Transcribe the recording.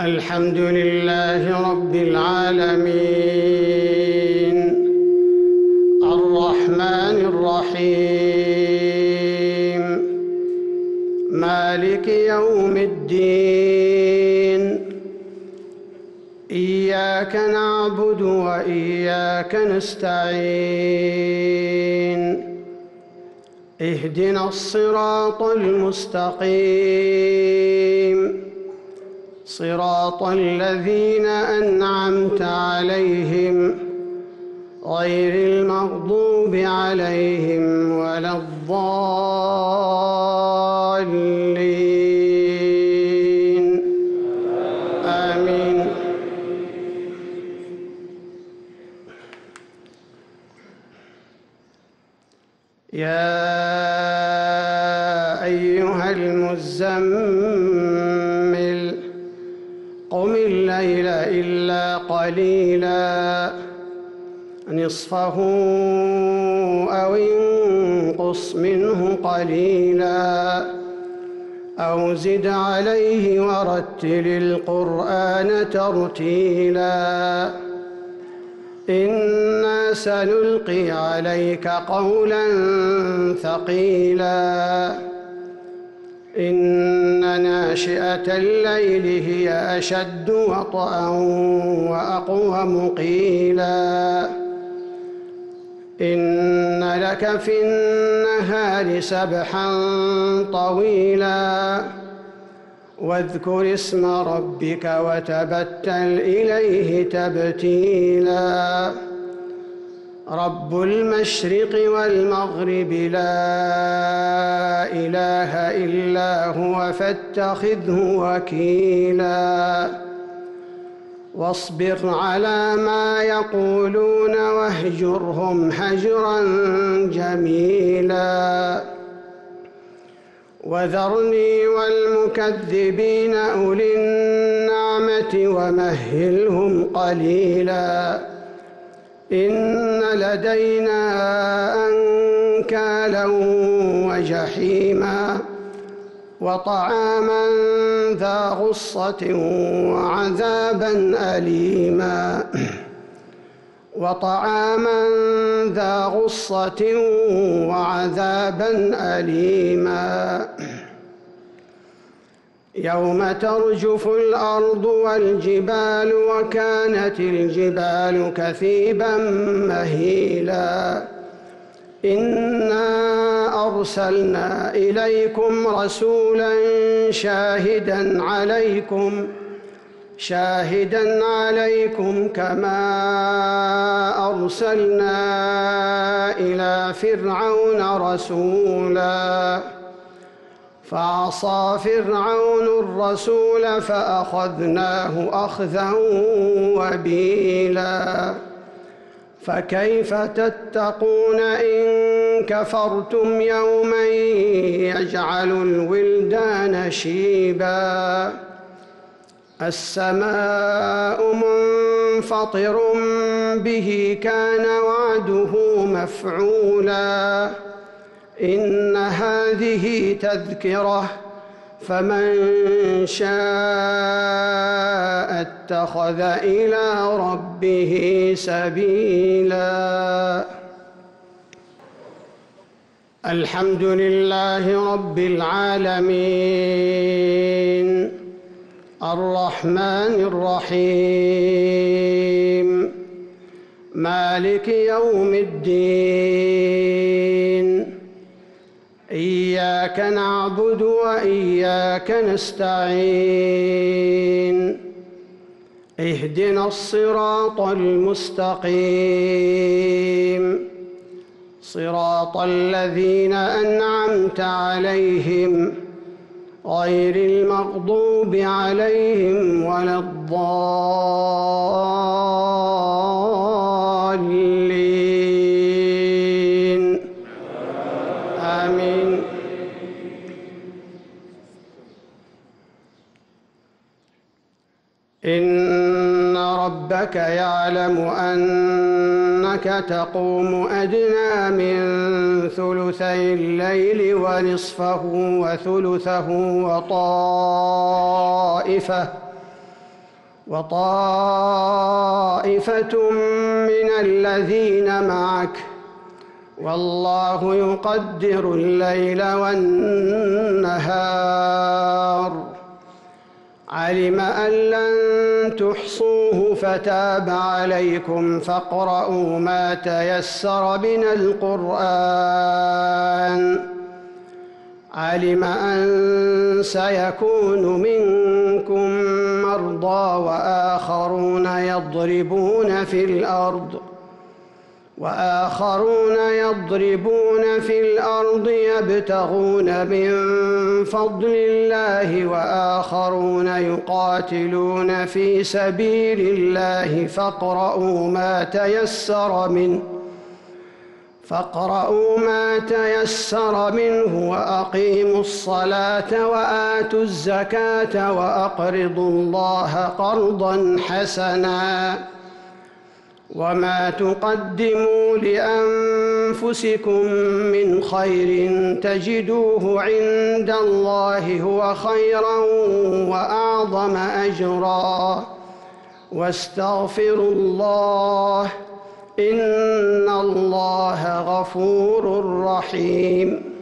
الحمد لله رب العالمين الرحمن الرحيم مالك يوم الدين إياك نعبد وإياك نستعين اهدنا الصراط المستقيم صراط الذين أنعمت عليهم غير المغضوب عليهم ولا الضالين آمين. يا أيها المزمل قم الليل إلا قليلا نصفه أو انقص منه قليلا أو زد عليه ورتل القرآن ترتيلا إنا سنلقي عليك قولا ثقيلا إن ناشئة الليل هي أشد وطئا وأقوم قيلا إن لك في النهار سبحا طويلا واذكر اسم ربك وتبتل إليه تبتيلا رب المشرق والمغرب لا إله إلا هو فاتخذه وكيلا واصبر على ما يقولون واهجرهم هجرا جميلا وذرني والمكذبين أولي النعمة ومهلهم قليلا إن لدينا أنكالا وجحيما وطعاما ذا غصة وعذابا أليما وطعاما ذا غصة وعذابا أليما يوم ترجف الأرض والجبال وكانت الجبال كثيبا مهيلا إنا أرسلنا إليكم رسولا شاهدا عليكم كما أرسلنا إلى فرعون رسولا فعصى فرعون الرسول فأخذناه أخذا وبيلا فكيف تتقون إن كفرتم يوما يجعل الولدان شيبا السماء منفطر به كان وعده مفعولا إن هذه تذكرة فمن شاء اتخذ إلى ربه سبيلا. الحمد لله رب العالمين الرحمن الرحيم مالك يوم الدين إياك نعبد وإياك نستعين اهدنا الصراط المستقيم صراط الذين أنعمت عليهم غير المغضوب عليهم ولا الضالين آمين. إن ربك يعلم أنك تقوم أدنى من ثلثي الليل ونصفه وثلثه وطائفة من الذين معك والله يقدر الليل والنهار علم أن لن تحصوه فتاب عليكم فاقرؤوا ما تيسر من القرآن علم أن سيكون منكم مرضى وآخرون يضربون في الأرض يبتغون من فضل الله وآخرون يقاتلون في سبيل الله فاقرؤوا ما تيسر منه وأقيموا الصلاة وآتوا الزكاة وأقرضوا الله قرضا حسنا وما تقدموا لأنفسكم من خير تجدوه عند الله هو خيرا وأعظم أجرا واستغفروا الله إن الله غفور رحيم.